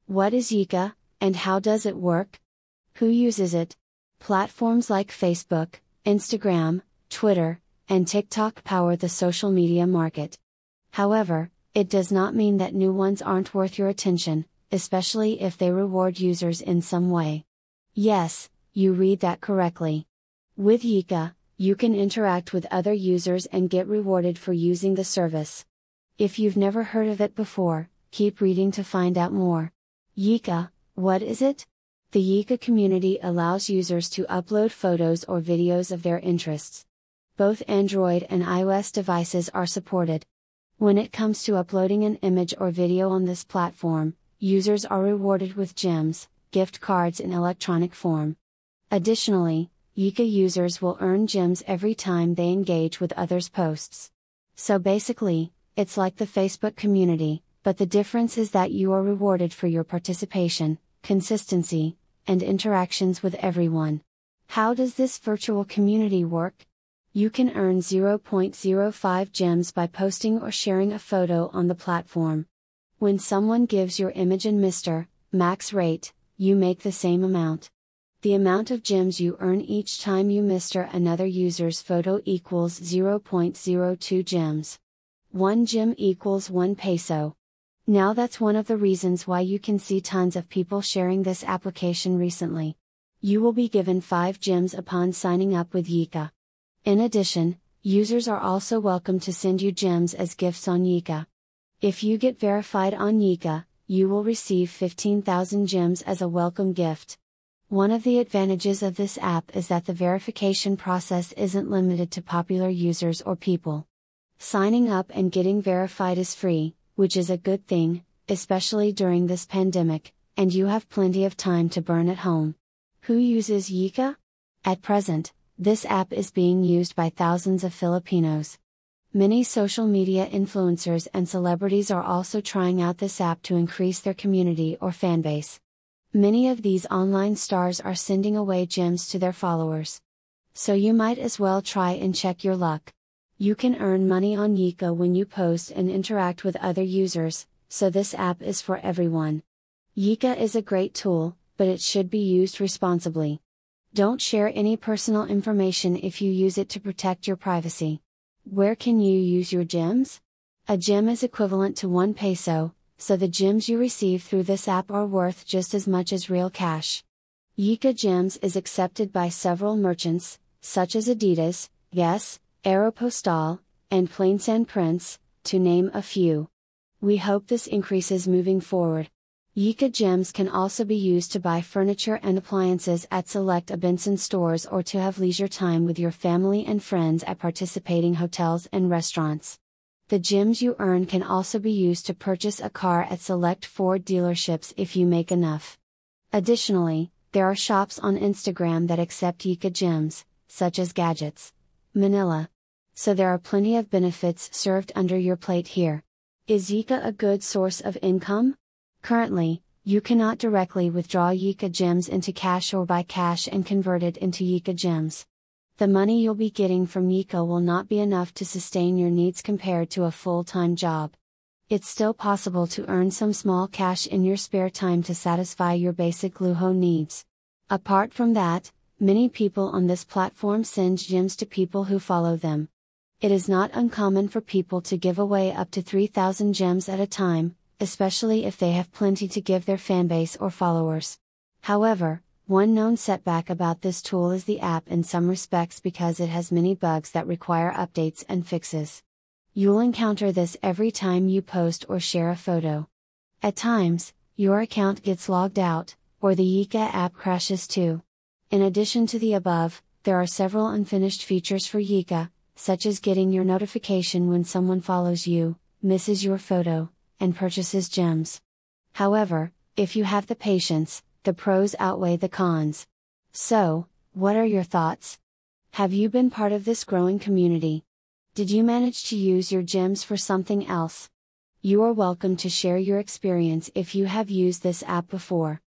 What is Yika, and how does it work? Who uses it? Platforms like Facebook, Instagram, Twitter, and TikTok power the social media market. However, it does not mean that new ones aren't worth your attention, especially if they reward users in some way. Yes, you read that correctly. With Yika, you can interact with other users and get rewarded for using the service. If you've never heard of it before, keep reading to find out more. Yika, what is it? The Yika community allows users to upload photos or videos of their interests. Both Android and iOS devices are supported. When it comes to uploading an image or video on this platform, users are rewarded with gems, gift cards in electronic form. Additionally, Yika users will earn gems every time they engage with others' posts. So basically, it's like the Facebook community, but the difference is that you are rewarded for your participation, consistency, and interactions with everyone. How does this virtual community work? You can earn 0.05 gems by posting or sharing a photo on the platform. When someone gives your image an Mr. Max rate, you make the same amount. The amount of gems you earn each time you Mr. another user's photo equals 0.02 gems. 1 gem equals 1 peso. Now that's one of the reasons why you can see tons of people sharing this application recently. You will be given 5 gems upon signing up with Yika. In addition, users are also welcome to send you gems as gifts on Yika. If you get verified on Yika, you will receive 15,000 gems as a welcome gift. One of the advantages of this app is that the verification process isn't limited to popular users or people. Signing up and getting verified is free, which is a good thing, especially during this pandemic, and you have plenty of time to burn at home. Who uses Yika? At present, this app is being used by thousands of Filipinos. Many social media influencers and celebrities are also trying out this app to increase their community or fanbase. Many of these online stars are sending away gems to their followers. So you might as well try and check your luck. You can earn money on Yika when you post and interact with other users, so this app is for everyone. Yika is a great tool, but it should be used responsibly. Don't share any personal information if you use it to protect your privacy. Where can you use your gems? A gem is equivalent to 1 peso, so the gems you receive through this app are worth just as much as real cash. Yika Gems is accepted by several merchants, such as Adidas, Guess, Aeropostale, and Plain San Prince, to name a few. We hope this increases moving forward. Yika Gems can also be used to buy furniture and appliances at select Abenson stores or to have leisure time with your family and friends at participating hotels and restaurants. The gems you earn can also be used to purchase a car at select Ford dealerships if you make enough. Additionally, there are shops on Instagram that accept Yika Gems, such as Gadgets Manila. So there are plenty of benefits served under your plate here. Is Yika a good source of income? Currently, you cannot directly withdraw Yika Gems into cash or buy cash and convert it into Yika Gems. The money you'll be getting from Yika will not be enough to sustain your needs compared to a full-time job. It's still possible to earn some small cash in your spare time to satisfy your basic lujo needs. Apart from that, many people on this platform send gems to people who follow them. It is not uncommon for people to give away up to 3,000 gems at a time, especially if they have plenty to give their fanbase or followers. However, one known setback about this tool is the app in some respects because it has many bugs that require updates and fixes. You'll encounter this every time you post or share a photo. At times, your account gets logged out, or the Yika app crashes too. In addition to the above, there are several unfinished features for Yika, such as getting your notification when someone follows you, misses your photo, and purchases gems. However, if you have the patience, the pros outweigh the cons. So, what are your thoughts? Have you been part of this growing community? Did you manage to use your gems for something else? You are welcome to share your experience if you have used this app before.